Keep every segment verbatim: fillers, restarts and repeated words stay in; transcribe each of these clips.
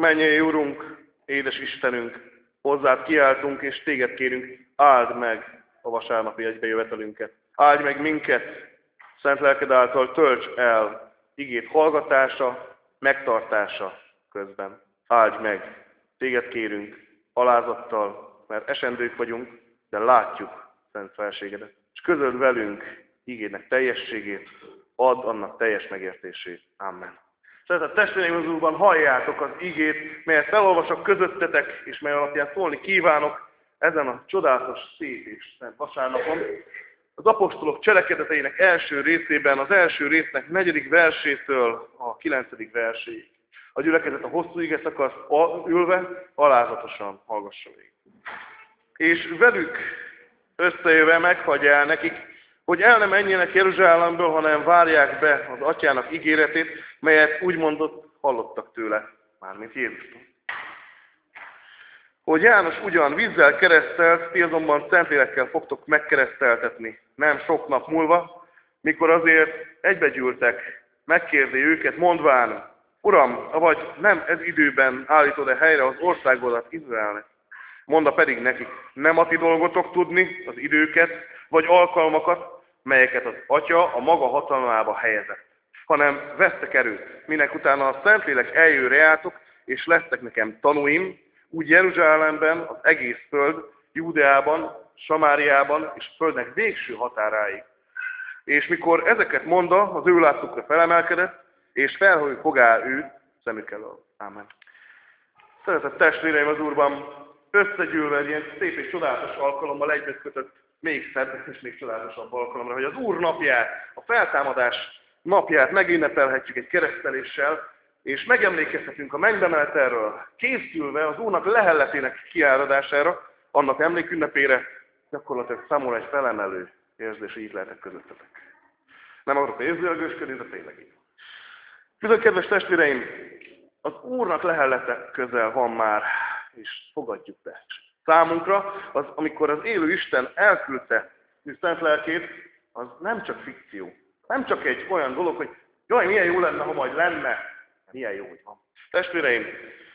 Mennyei Urunk, édes Istenünk, hozzád kiáltunk, és téged kérünk, áld meg a vasárnapi egybejövetelünket. Áldj meg minket, szent lelked által tölts el igét hallgatása, megtartása közben. Áldj meg, téged kérünk, alázattal, mert esendők vagyunk, de látjuk szent felségedet. És közöld velünk igének teljességét, add annak teljes megértését. Amen. Szeretett testvéreim, az Úrban halljátok az igét, melyet felolvasok közöttetek, és mely alapján szólni kívánok ezen a csodálatos, szép és szent vasárnapon. Az apostolok cselekedeteinek első részében, az első résznek negyedik versétől a kilencedik verséig. A gyülekezet a hosszú ige szakasz ülve alázatosan hallgassa végig. És velük összejöve meghagyja el nekik, hogy el nem menjenek Jeruzsálemből, hanem várják be az atyának ígéretét, melyet úgy mondott, hallottak tőle, mármint Jézustól. Hogy János ugyan vízzel keresztelt, ti azonban Szentlélekkel fogtok megkereszteltetni, nem sok nap múlva, mikor azért egybegyűltek, megkérdi őket, mondván, Uram, avagy nem ez időben állítod-e helyre az országodat Izraelnek? Monda pedig nekik, nem a ti dolgotok tudni az időket, vagy alkalmakat, melyeket az Atya a maga hatalmába helyezett, hanem vesztek erőt, minek utána a Szentlélek eljön reátok, és lesztek nekem tanúim, úgy Jeruzsálemben, az egész föld, Júdeában, Samáriában, és a földnek végső határáig. És mikor ezeket mondta, az ő látukra felemelkedett, és felhőj fogá őt szemük elől. Ámen. Szeretett testvéreim az Úrban, összegyűlve egy ilyen szép és csodálatos alkalommal egybekötött még szebb és még csodálatosabb alkalomra, hogy az Úr napját, a feltámadás napját megünnepelhetjük egy kereszteléssel, és megemlékezhetünk a mennybemenetelről, készülve az Úrnak lehelletének kiáradására, annak emlékünnepére, gyakorlatilag számomra egy felemelő érzés, hogy itt lehetek közöttetek. Nem akarok érzőlegősködni, de tényleg így. Bizony, kedves testvéreim, az Úrnak lehellete közel van már, és fogadjuk be. Számunkra, az, amikor az élő Isten elküldte Szent Lelkét, az nem csak fikció. Nem csak egy olyan dolog, hogy jaj, milyen jó lenne, ha majd lenne. Milyen jó, hogy van. Testvéreim,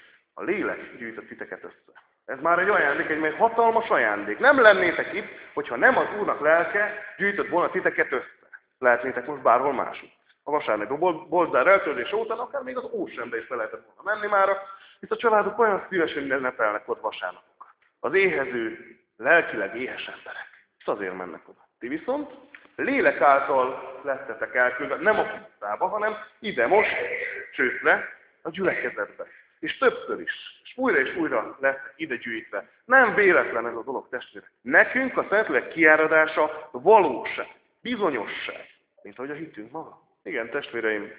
a lélek gyűjtött titeket össze. Ez már egy ajándék, egy hatalmas ajándék. Nem lennétek itt, hogyha nem az Úrnak lelke gyűjtött volna titeket össze. Lehetnétek most bárhol máshol. A vasárnapi boltzár eltörés óta, akár még az Ósrendbe is le lehetett volna menni mára, hisz a családok olyan szívesen ünnepelnek ott vasárnapokat. Az éhező, lelkileg éhes emberek. És azért mennek oda. Ti viszont lélek által lettetek elküldve, nem a pusztába, hanem ide most, csőszre, a gyülekezetbe. És többször is. És újra és újra lettek ide gyűjtve. Nem véletlen ez a dolog, testvérek. Nekünk a Szentlélek kiáradása valóság, bizonyosság, mint ahogy a hitünk maga. Igen, testvéreim,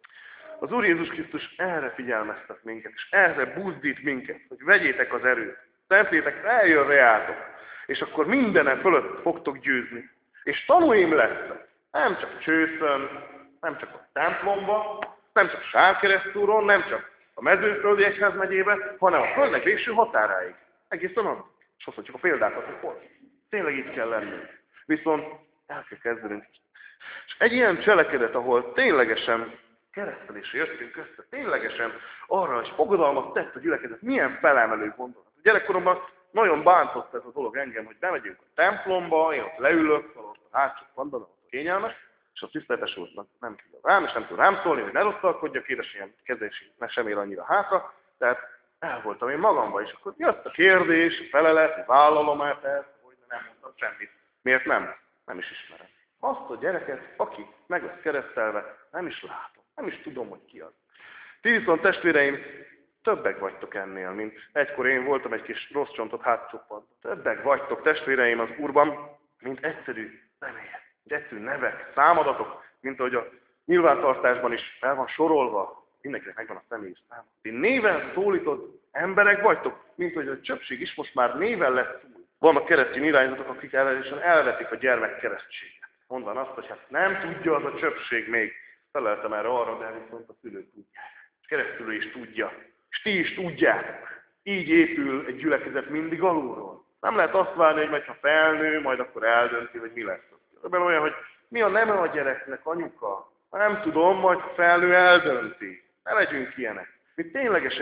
az Úr Jézus Krisztus erre figyelmeztet minket, és erre buzdít minket, hogy vegyétek az erőt. Szentlélek eljön reátok, és akkor mindenen fölött fogtok győzni. És tanúim lesznek, nem csak csőszön, nem csak a templomba, nem csak Sárkeresztúron, nem csak a Mezőföldi Egyházmegyében, hanem a földnek végső határáig. Egészen addig. És azt mondjuk a példákat, hogy hol. Tényleg így kell lennünk. Viszont el kell kezdenünk. És egy ilyen cselekedet, ahol ténylegesen keresztelésre jöttünk össze, ténylegesen arra, hogy fogadalmat tett a gyülekezet, milyen felemelő gondolat. A gyerekkoromban nagyon bántott ez a dolog engem, hogy bemegyünk a templomba, én ott leülök, ott a hátsó padban, ott kényelmes, és a tiszteletes úrnak nem tud rám, és nem tud rám szólni, hogy ne rosszalkodjak, édesanyám kezési, ne sem ér annyira hátra, tehát el voltam én magamban, és akkor jött a kérdés, a felelet, hogy vállalom-e ezt, hogy nem mondtam semmit. Miért nem? Nem is ismerem. Azt a gyereket, aki meg lesz keresztelve, nem is látom, nem is tudom, hogy ki az. Ti viszont testvéreim, többek vagytok ennél, mint egykor én voltam egy kis rossz csontot hátcsoppan. Többek vagytok testvéreim az Úrban, mint egyszerű személyek, mint egyszerű nevek, számadatok, mint ahogy a nyilvántartásban is el van sorolva, mindenkinek megvan a személy száma. Ti néven szólított emberek vagytok, mint hogy a csöpség is most már néven lett szól. Vannak keresztény irányzatok, akik elvetik a gyermek keresztséget. Mondvan azt, hogy hát nem tudja az a csöpség még. Feleltem erre arra, de viszont a szülők tudják. És keresztülő is tudja. És ti is tudjátok. Így épül egy gyülekezet mindig alulról. Nem lehet azt várni, hogy majd ha felnő, majd akkor eldönti, hogy mi lesz. Ebben olyan, hogy mi a neme a gyereknek, anyuka? Nem tudom, majd ha felnő, eldönti. Ne legyünk ilyenek. Mi ténylegesen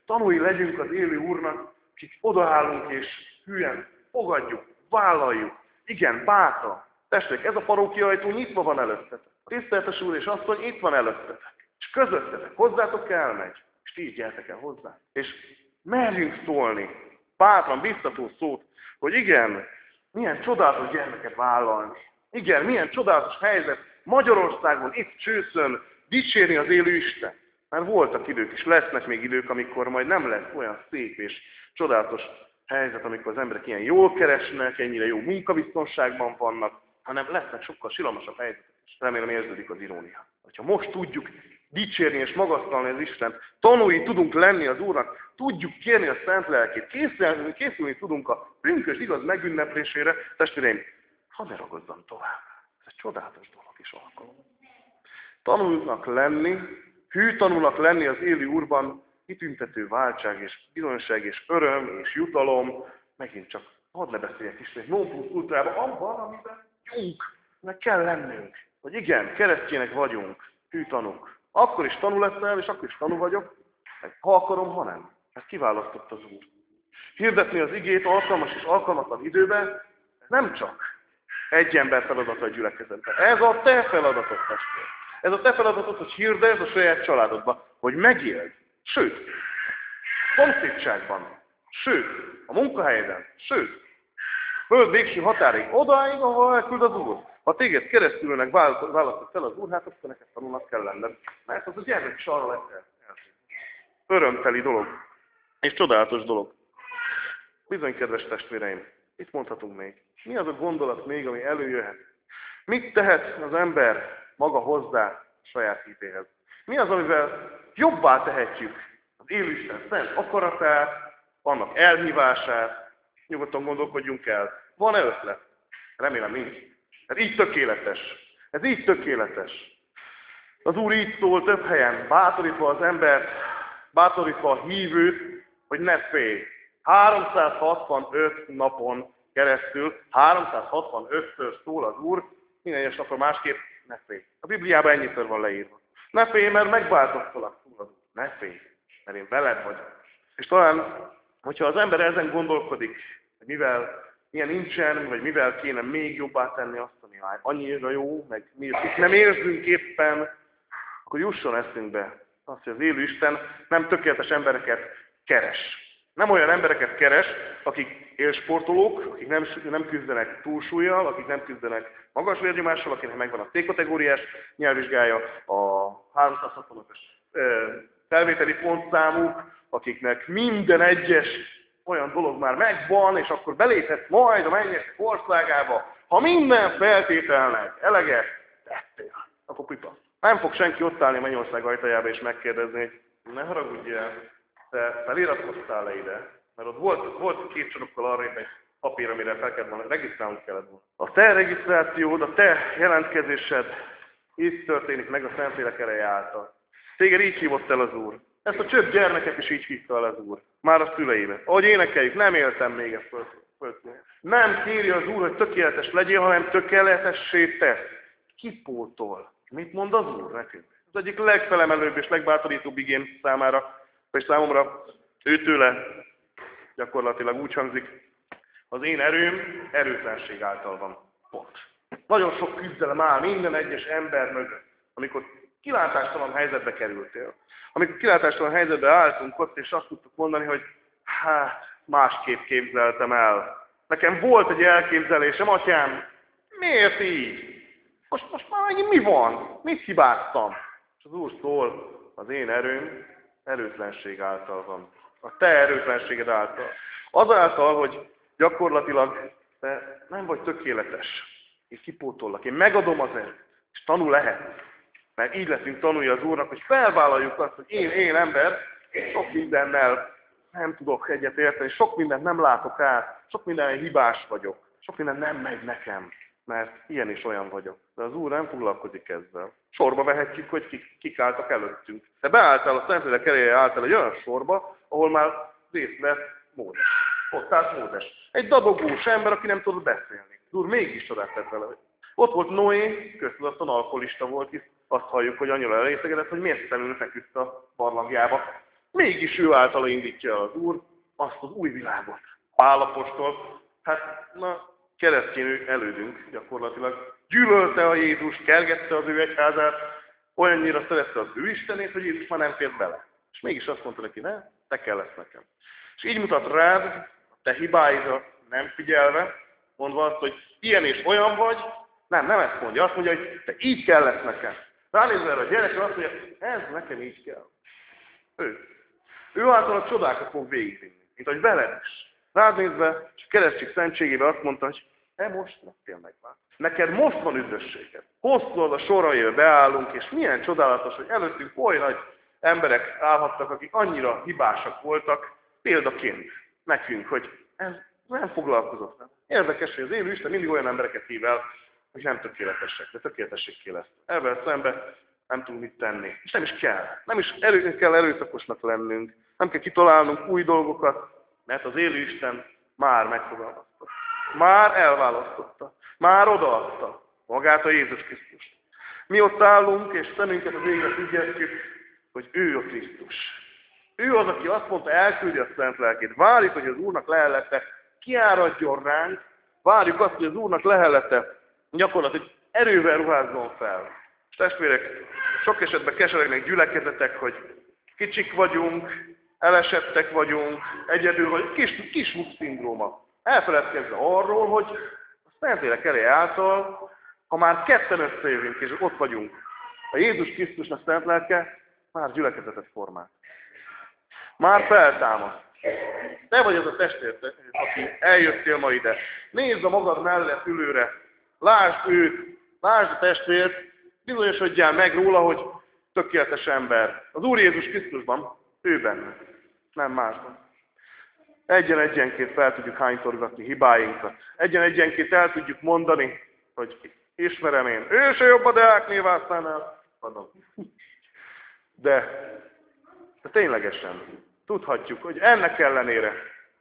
Tanúi legyünk az élő Úrnak, akik odaállunk és hülyen fogadjuk, vállaljuk. Igen, bátran. Testvérek, ez a parókia ajtó nyitva van előttetek. Tiszteletes Úr és asszony itt van előttetek. És közöttetek, hozzátok elmegy. És ti így gyertek el hozzá. És merjünk szólni, bátran, biztató szót, hogy igen, milyen csodálatos gyermeket vállalni. Igen, milyen csodálatos helyzet Magyarországon, itt Csőszön dicsérni az élő Isten. Mert voltak idők, és lesznek még idők, amikor majd nem lesz olyan szép és csodálatos helyzet, amikor az emberek ilyen jól keresnek, ennyire jó munkabiztonságban vannak, hanem lesznek sokkal silamasabb helyzetek, és remélem érződik az irónia. Ha most tudjuk dicsérni és magasztalni az Istent, tanúi tudunk lenni az Úrnak, tudjuk kérni a Szent Lelkét, készülni, készülni tudunk a pünkös igaz megünneplésére, testvéreim, ha ne ragozzam tovább. Ez egy csodálatos dolog és alkalom. Tanulnak lenni, hű tanulnak lenni az élő Úrban, kitüntető váltság és bizonyosság és öröm és jutalom, megint csak hadd ne beszéljek is, hogy non plus ultrában abban, amiben jónk, meg kell lennünk. Hogy igen, keresztjének vagyunk, hű tanúk. Akkor is tanú leszel, és akkor is tanú vagyok, meg ha akarom, ha nem. Ezt kiválasztott az Úr. Hirdetni az igét alkalmas és alkalmatlan időben, nem csak egy ember feladata a gyülekezetben. Ez a te feladatod, testvér. Ez a te feladatod, hogy hirdesd a saját családodba, hogy megéld. Sőt, szomszédságban, sőt, a munkahelyeden, sőt, föld végső határig, odáig, ahol elküld az Úr. Ha téged keresztülnek választott fel az Úr, hát akkor neked tanulnak kell lenned. Mert az a gyermek is arra lesz el. Örömteli dolog. És csodálatos dolog. Bizony, kedves testvéreim, itt mondhatunk még. Mi az a gondolat még, ami előjöhet? Mit tehet az ember maga hozzá saját hitéhez? Mi az, amivel jobbá tehetjük az élőisten szent akaratát, annak elhívását? Nyugodtan gondolkodjunk el. Van-e ötlet? Remélem nincs. Ez így tökéletes. Ez így tökéletes. Az Úr így szól több helyen, bátorítva az embert, bátorítva a hívőt, hogy ne félj. háromszázhatvanöt napon keresztül, háromszázhatvanötször szól az Úr, minden egyes napra másképp, ne félj. A Bibliában ennyitől van leírva. Ne félj, mert megváltoztalak, szól az Úr. Ne félj, mert én veled vagyok. És talán, hogyha az ember ezen gondolkodik, hogy mivel milyen nincsen, vagy mivel kéne még jobbá tenni azt, ami már annyira jó, meg mi nem érzünk éppen, akkor jusson eszünkbe azt, hogy az élő Isten nem tökéletes embereket keres. Nem olyan embereket keres, akik élsportolók, akik nem, nem küzdenek túlsúllyal, akik nem küzdenek magas vérnyomással, akinek megvan a C-kategóriás nyelvvizsgája, a háromszázhatvanötös felvételi pontszámuk, akiknek minden egyes olyan dolog már megvan, és akkor beléphet majd a mennyek országába. Ha minden feltételnek eleget tettél, akkor pipa. Nem fog senki ott állni a mennyország ajtajába és megkérdezni, hogy ne haragudj el, te feliratkoztál le ide, mert ott volt, volt két sorokkal arra egy papír, amire fel kellett volna, regisztrálni kellett volna. A te regisztrációd, a te jelentkezésed így történik meg a Szentlélek ereje által. Téged így hívott el az Úr. Ezt a csöpp gyermeket is így hívta el az Úr. Már a szüleibe. Ahogy énekeljük, nem éltem még ezt föl. Nem kéri az Úr, hogy tökéletes legyél, hanem tökéletessé tesz. Kipótol. Mit mond az Úr nekünk? Az egyik legfelemelőbb és legbátorítóbb igén számára, vagy számomra őtőle gyakorlatilag úgy hangzik, az én erőm erőtlenség által van. Pont. Nagyon sok küzdelem áll minden egyes ember mögött, amikor kilátástalan helyzetbe kerültél. Amikor kilátástalan helyzetbe álltunk ott, és azt tudtuk mondani, hogy hát másképp képzeltem el. Nekem volt egy elképzelésem, atyám, miért így? Most, most már megint mi van? Mit hibáztam? És az Úr szól, az én erőm erőtlenség által van. A te erőtlenséged által. Azáltal, hogy gyakorlatilag te nem vagy tökéletes. Én kipótollak. Én megadom az erőt. És tanul lehet. Mert így leszünk tanulja az Úrnak, hogy felvállaljuk azt, hogy én, én ember, sok mindennel nem tudok egyet érteni, sok mindent nem látok át, sok minden hibás vagyok, sok minden nem megy nekem, mert ilyen is olyan vagyok. De az Úr nem foglalkozik ezzel. Sorba vehetjük, hogy kik, kik álltak előttünk. Te beálltál a Szentlélek ereje által egy olyan sorba, ahol már részt vett Mózes. Ott állt Mózes. Egy dadogós ember, aki nem tudott beszélni. Az Úr mégis csodát tett vele. Ott volt Noé, köztudottan alkoholista volt, hisz azt halljuk, hogy annyira elrészegedett, hogy mértelenül feküdt a barlangjába. Mégis ő általa indítja el az Úr azt az új világot. Pál apostol, hát na, keresztény elődünk gyakorlatilag. Gyűlölte a Jézus, kergette az ő egyházát, olyannyira szerette az ő Istenét, hogy Jézus már nem fért bele. És mégis azt mondta neki, ne, te kell lesz nekem. És így mutat rád, a te hibáidra nem figyelve, mondva azt, hogy ilyen és olyan vagy, nem, nem ezt mondja, azt mondja, hogy te így kell lesz nekem. Ránézve erre a gyerekre, azt mondja, ez nekem így kell. Ő. Ő által a csodákat fog végigvinni, mint ahogy veled is. Rád nézve, és a keresztség szentségébe azt mondta, hogy te most lettél meg már. Neked most van üdvösséged. Hosszú az a soraiba beállunk, és milyen csodálatos, hogy előttünk oly nagy emberek állhattak, akik annyira hibásak voltak, példaként nekünk, hogy ez nem foglalkozott vele. Érdekes, hogy az élő Isten mindig olyan embereket hív el, hogy nem tökéletesek, de tökéletességké lesz. Ebben szemben nem tudunk mit tenni. És nem is kell. Nem is erő, kell erőszakosnak lennünk. Nem kell kitalálnunk új dolgokat, mert az élő Isten már megfogalmazta. Már elválasztotta. Már odaadta magát a Jézus Krisztust. Mi ott állunk, és szemünket az égre figyeltjük, hogy ő a Krisztus. Ő az, aki azt mondta, elküldi a szent lelkét. Várjuk, hogy az Úrnak lehellete kiáradjon ránk. Várjuk azt, hogy az Úrnak lehellete gyakorlatilag erővel ruházzon fel. És testvérek, sok esetben keseregnek gyülekezetek, hogy kicsik vagyunk, elesettek vagyunk, egyedül vagy, kis, kismuk szindróma. Elfeledkezve arról, hogy a Szentlélek elé által, ha már ketten összejövünk, és ott vagyunk, a Jézus Krisztusnak szent lelke már gyülekezetet formál. Már feltámaszt. Te vagy az a testvér, aki eljöttél ma ide. Nézd a magad mellett ülőre, lásd őt, lásd a testvért, bizonyosodjál meg róla, hogy tökéletes ember. Az Úr Jézus Krisztusban, ő benne, nem másban. Egyen-egyenként fel tudjuk hánytorgatni hibáinkat. Egyen-egyenként el tudjuk mondani, hogy ismerem én. Ő se jobb a Deák Vászlánál. De, de ténylegesen tudhatjuk, hogy ennek ellenére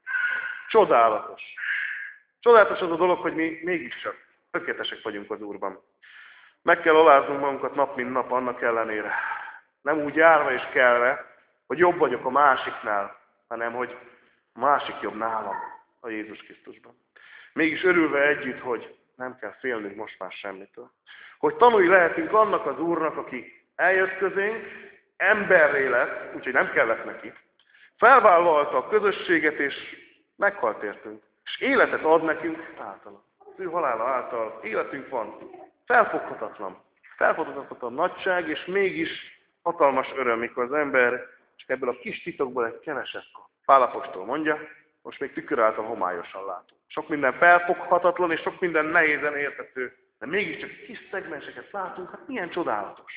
csodálatos. Csodálatos az a dolog, hogy mi mégiscsak tökéletesek vagyunk az Úrban. Meg kell aláznunk magunkat nap mint nap annak ellenére. Nem úgy járva és kelve, hogy jobb vagyok a másiknál, hanem hogy a másik jobb nálam a Jézus Krisztusban. Mégis örülve együtt, hogy nem kell félnünk most már semmitől. Hogy tanulni lehetünk annak az Úrnak, aki eljött közénk, emberré lett, úgyhogy nem kellett neki. Felvállalta a közösséget, és meghalt értünk. És életet ad nekünk általa. Az ő halála által életünk van. Felfoghatatlan. Felfoghatatlan nagyság, és mégis hatalmas öröm, mikor az ember csak ebből a kis titokból egy keveset kap. Pál apostol mondja, most még tükör által homályosan látunk. Sok minden felfoghatatlan, és sok minden nehézen érthető, de mégiscsak kis szegmenseket látunk, hát milyen csodálatos.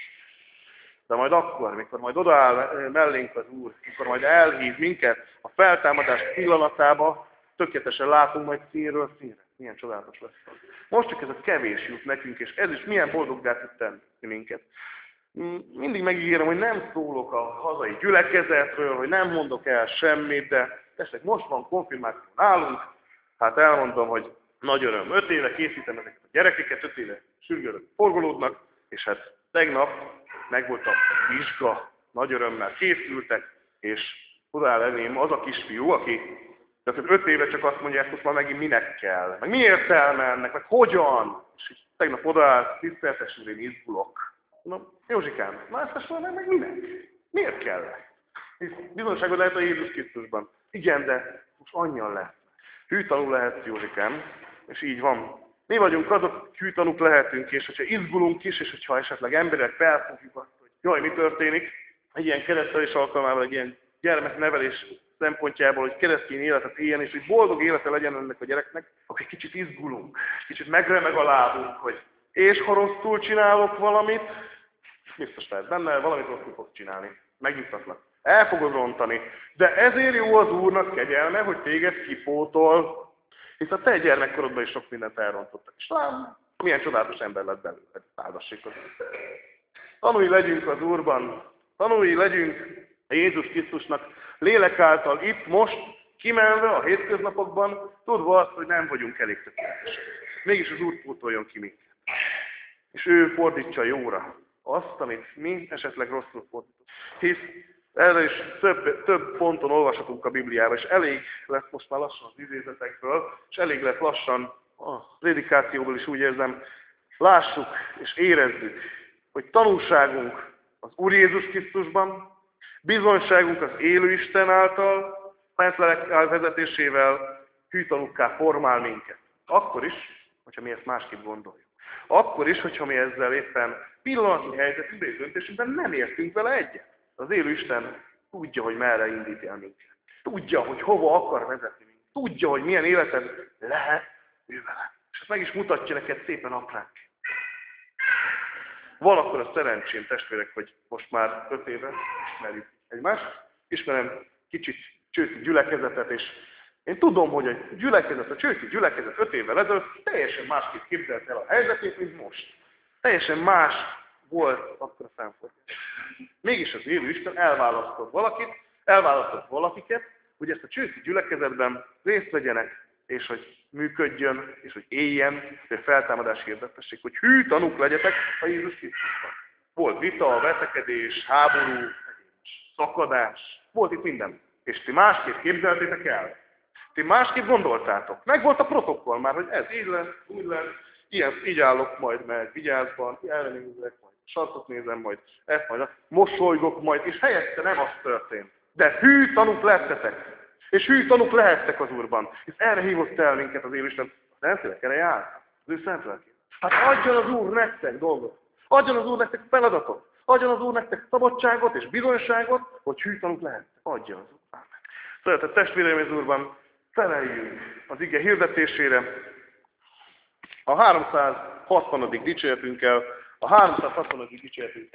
De majd akkor, mikor majd odaáll mellénk az Úr, mikor majd elhív minket a feltámadás pillanatába, tökéletesen látunk majd színről színre. Milyen csodálatos lesz az. Most csak ez a kevés jut nekünk, és ez is milyen boldoggá tud tenni minket. Mindig megígérem, hogy nem szólok a hazai gyülekezetről, hogy nem mondok el semmit, de tessék, most van konfirmáció nálunk, hát elmondom, hogy nagy öröm. Öt éve készítem ezeket a gyerekeket, öt éve sürgőrök forgolódnak, és hát tegnap megvolt a vizsga, nagy örömmel készültek, és odaáll elém az a kisfiú, aki tehát öt éve csak azt mondja, ezt most már megint minek kell, meg mi értelme ennek, meg hogyan, és tegnap odaáll, tiszteltes úr, én izgulok. Na, Józsikám, már ezt mondom, meg minek? Miért kell? Bizonságot lehet a Jézus Krisztusban. Igen, de most annyian lesz. Hűtanú lehetsz, Józsikám, és így van. Mi vagyunk azok, hűtanúk lehetünk, és hogyha izgulunk is, és hogyha esetleg emberek felfogjuk azt, hogy jaj, mi történik, egy ilyen keresztelés alkalmával, egy ilyen gyermeknevelés szempontjából, hogy keresztény életet éljen, és hogy boldog élete legyen ennek a gyereknek, akkor egy kicsit izgulunk, kicsit megremeg a lábunk, hogy és ha rosszul csinálok valamit, biztos lehet benne, valamit rosszul fog csinálni. Megnyugtatlak. El fogod rontani. De ezért jó az Úrnak kegyelme, hogy téged kipótol, hisz a te gyermekkorodban is sok mindent elrontottak. És lám, milyen csodálatos ember lett belőle. Áldassék az Úr. Tanulj legyünk az Úrban. Tanulj legyünk a Jézus Krisztusnak lélek által itt, most, kimenve a hétköznapokban, tudva azt, hogy nem vagyunk elég tökéletesek. Mégis az Úr pótoljon ki minket. És ő fordítsa jóra azt, amit mi esetleg rosszul fordítunk. Hisz Erre is több, több ponton olvashatunk a Bibliában, és elég lesz most már lassan az idézetekből, és elég lesz lassan a prédikációból is úgy érzem, lássuk és érezzük, hogy tanulságunk az Úr Jézus Krisztusban, bizonyságunk az élő Isten által, Szentlélek vezetésével hű tanúkká formál minket. Akkor is, hogyha mi ezt másképp gondoljuk. Akkor is, hogyha mi ezzel éppen pillanatnyi helyzetünkben és döntésünkben nem értünk vele egyet. Az élő Isten tudja, hogy merre indít el minket. Tudja, hogy hova akar vezetni minket. Tudja, hogy milyen életed lehet ő vele. És ezt meg is mutatja neked szépen apránként. Van akkor a szerencsém, testvérek, hogy most már öt éve ismerjük egymást. Ismerem kicsit Csőti gyülekezetet, és én tudom, hogy a gyülekezet, a Csőti gyülekezet öt évvel ezelőtt teljesen másképp képzelt el a helyzetét, mint most. Teljesen más volt akkor a számfordítás. Mégis az élő Isten elválasztott valakit, elválasztott valakiket, hogy ezt a Csőti gyülekezetben részt vegyenek, és hogy működjön, és hogy éljen, hogy a feltámadás hirdettessék, hogy hű tanúk legyetek a Jézus Krisztusban. Volt vita, veszekedés, háború, szakadás, volt itt minden. És ti másképp képzeltétek el. Ti másképp gondoltátok. Meg volt a protokoll már, hogy ez így lesz, úgy lesz, ilyen, így állok majd meg vigyázban, ellenézek, majd sarkot nézem, majd ezt majd azt, mosolygok majd, és helyette nem az történt. De hű tanúk lettetek. És hű tanúk lehettek az Úrban. És erre hívott el minket az élő Isten. A Szentlélek erre jár. Az ő Szentlélekét. Hát adjon az Úr nektek dolgot. Adjon az Úr nektek feladatot. Adjon az Úr nektek szabadságot és bizonyságot, hogy hű tanúk lehettek. Adja az Úr. Amen. Szeretett testvéreim az Úrban, feleljünk az ige hirdetésére. A háromszázhatvanadik dicséretünkkel, a háromszázhatvanadik dicséretünk